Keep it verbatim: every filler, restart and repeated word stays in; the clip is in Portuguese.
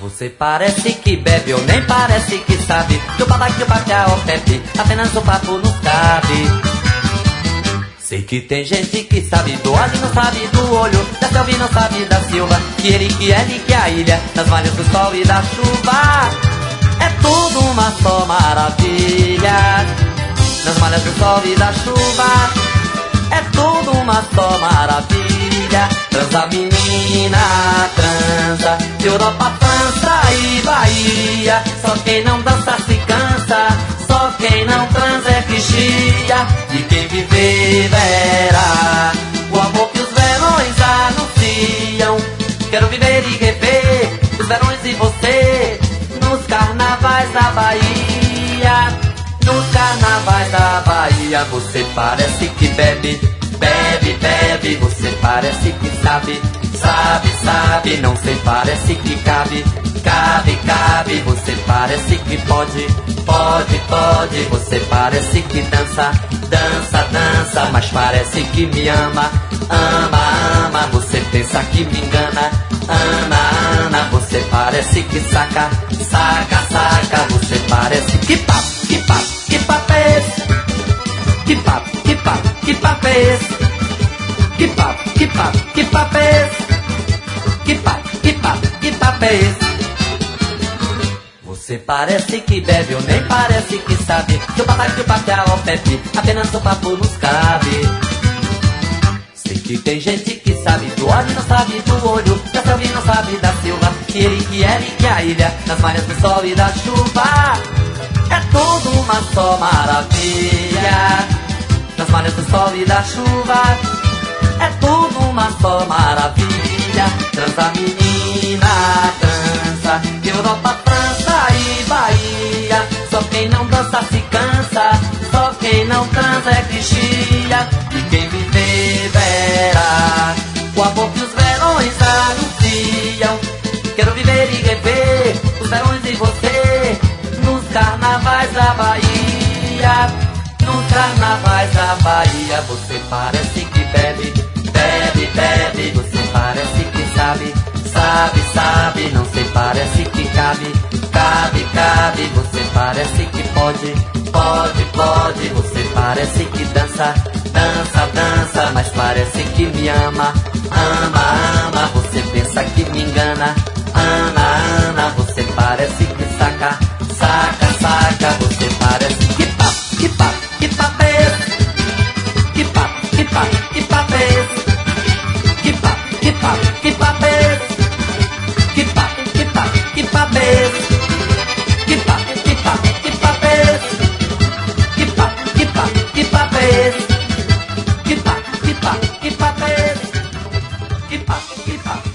Você parece que bebe ou nem parece que sabe que o papai que o papai é o Pepe, apenas o papo nos cabe. Sei que tem gente que sabe do olho e não sabe do olho, da Selva e não sabe da Silva, que ele, que ele, que a ilha, das malhas do sol e da chuva. É tudo uma só maravilha, nas malhas do sol e da chuva. É tudo uma só maravilha. Transa menina, transa, Europa, França e Bahia. Só quem não dança se cansa, só quem não transa é que chia. E quem viver verá o amor que os verões anunciam. Quero viver e rever os verões e você nos carnavais da Bahia. Nos carnavais da Bahia. Você parece que bebe, bebe, bebe. Você parece que sabe, sabe, sabe. Não sei, parece que cabe, cabe, cabe. Você parece que pode, pode, pode. Você parece que dança, dança, dança. Mas parece que me ama, ama, ama. Você pensa que me engana, Ana, Ana. Você parece que saca, saca, saca. Você parece que papo, que papo. Que papo é esse? Que papo, que papo, que papo é esse? Que papo, que papo, que papo é esse? Que papo, que papo, que papo é esse? Você parece que bebe ou nem parece que sabe que o papai que o papai é o Pepe, apenas o papo nos cabe. Sei que tem gente que sabe do olho e não sabe do olho, da Selva e não sabe da Silva, que ele, que ele, que a ilha, nas malhas do sol e da chuva. É tudo uma só maravilha, nas malhas do sol e da chuva. É tudo uma só maravilha. Transa menina, transa, Europa, França e Bahia. Só quem não dança se cansa, só quem não transa é que chia. E quem viver verá o amor que os verões anunciam. Quero viver e rever os verões e você nos carnavais da Bahia. Nos carnavais da Bahia. Você parece que bebe, bebe, bebe. Você parece que sabe, sabe, sabe. Não sei, parece que cabe, cabe, cabe. Você parece que pode, pode, pode. Você parece que dança, dança, dança. Mas parece que me ama, ama, ama. Você pensa que me engana, Ana, Ana. Você parece que saca, saca, saca. Você parece que papo, que papo, que papo é esse? Que papo, que papo, que papo é esse? Que papo, que papo, que papo é esse? Que papo, que papo, que papo é esse? Que papo, que papo, que papo é esse? Que papo, que papo, que papo é esse? Que papo, que papo, que papo é esse? Que papo, que papo.